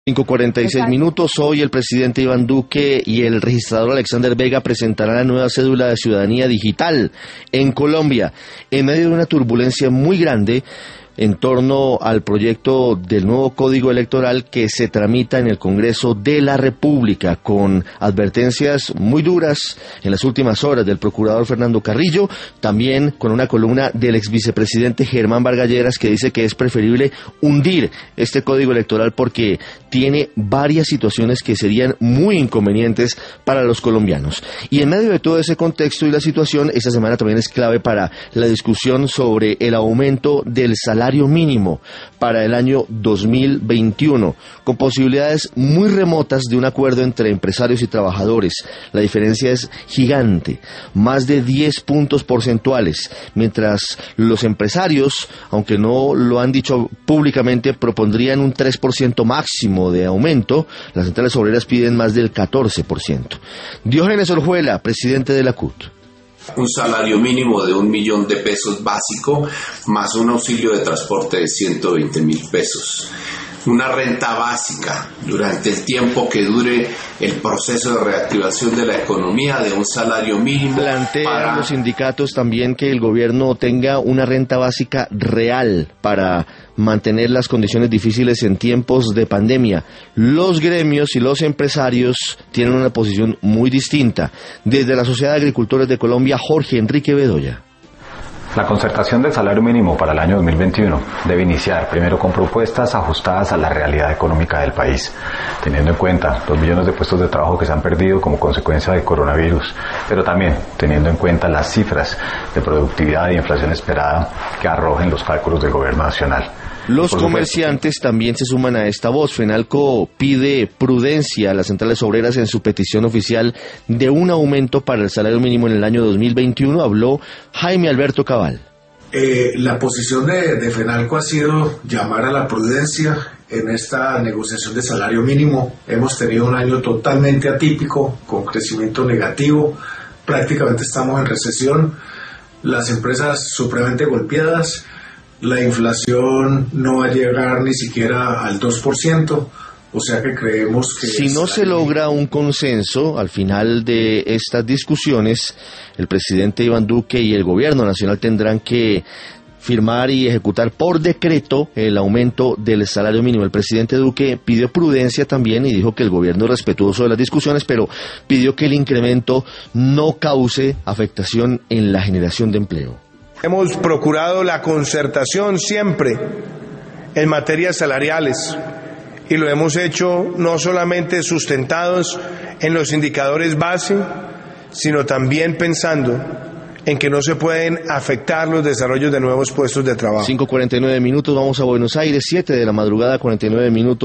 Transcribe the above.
5:46 minutos. Hoy el presidente Iván Duque y el registrador Alexander Vega presentarán la nueva cédula de ciudadanía digital en Colombia, en medio de una turbulencia muy grande en torno al proyecto del nuevo Código Electoral que se tramita en el Congreso de la República, con advertencias muy duras en las últimas horas del procurador Fernando Carrillo, también con una columna del exvicepresidente Germán Vargas Lleras, que dice que es preferible hundir este Código Electoral porque tiene varias situaciones que serían muy inconvenientes para los colombianos. Y en medio de todo ese contexto y la situación, esta semana también es clave para la discusión sobre el aumento del salario mínimo para el año 2021, con posibilidades muy remotas de un acuerdo entre empresarios y trabajadores. La diferencia es gigante, más de 10 puntos porcentuales, mientras los empresarios, aunque no lo han dicho públicamente, propondrían un 3% máximo de aumento. Las centrales obreras piden más del 14%. Diógenes Orjuela, presidente de la CUT. Un salario mínimo de 1 millón de pesos básico, más un auxilio de transporte de 120.000 pesos. Una renta básica durante el tiempo que dure el proceso de reactivación de la economía, de un salario mínimo. Plantean los sindicatos también que el gobierno tenga una renta básica real para mantener las condiciones difíciles en tiempos de pandemia. Los gremios y los empresarios tienen una posición muy distinta. Desde la Sociedad de Agricultores de Colombia, Jorge Enrique Bedoya. La concertación del salario mínimo para el año 2021 debe iniciar primero con propuestas ajustadas a la realidad económica del país, teniendo en cuenta los millones de puestos de trabajo que se han perdido como consecuencia del coronavirus, pero también teniendo en cuenta las cifras de productividad y inflación esperada que arrojen los cálculos del gobierno nacional. Los comerciantes también se suman a esta voz. FENALCO pide prudencia a las centrales obreras en su petición oficial de un aumento para el salario mínimo en el año 2021. Habló Jaime Alberto Cabal. La posición de FENALCO ha sido llamar a la prudencia en esta negociación de salario mínimo. Hemos tenido un año totalmente atípico, con crecimiento negativo. Prácticamente estamos en recesión. Las empresas supremamente golpeadas. La inflación no va a llegar ni siquiera al 2%, o sea que creemos que... Si no se logra un consenso al final de estas discusiones, el presidente Iván Duque y el gobierno nacional tendrán que firmar y ejecutar por decreto el aumento del salario mínimo. El presidente Duque pidió prudencia también y dijo que el gobierno es respetuoso de las discusiones, pero pidió que el incremento no cause afectación en la generación de empleo. Hemos procurado la concertación siempre en materias salariales y lo hemos hecho no solamente sustentados en los indicadores base, sino también pensando en que no se pueden afectar los desarrollos de nuevos puestos de trabajo. 5:49 minutos, vamos a Buenos Aires, 7 de la madrugada, 49 minutos.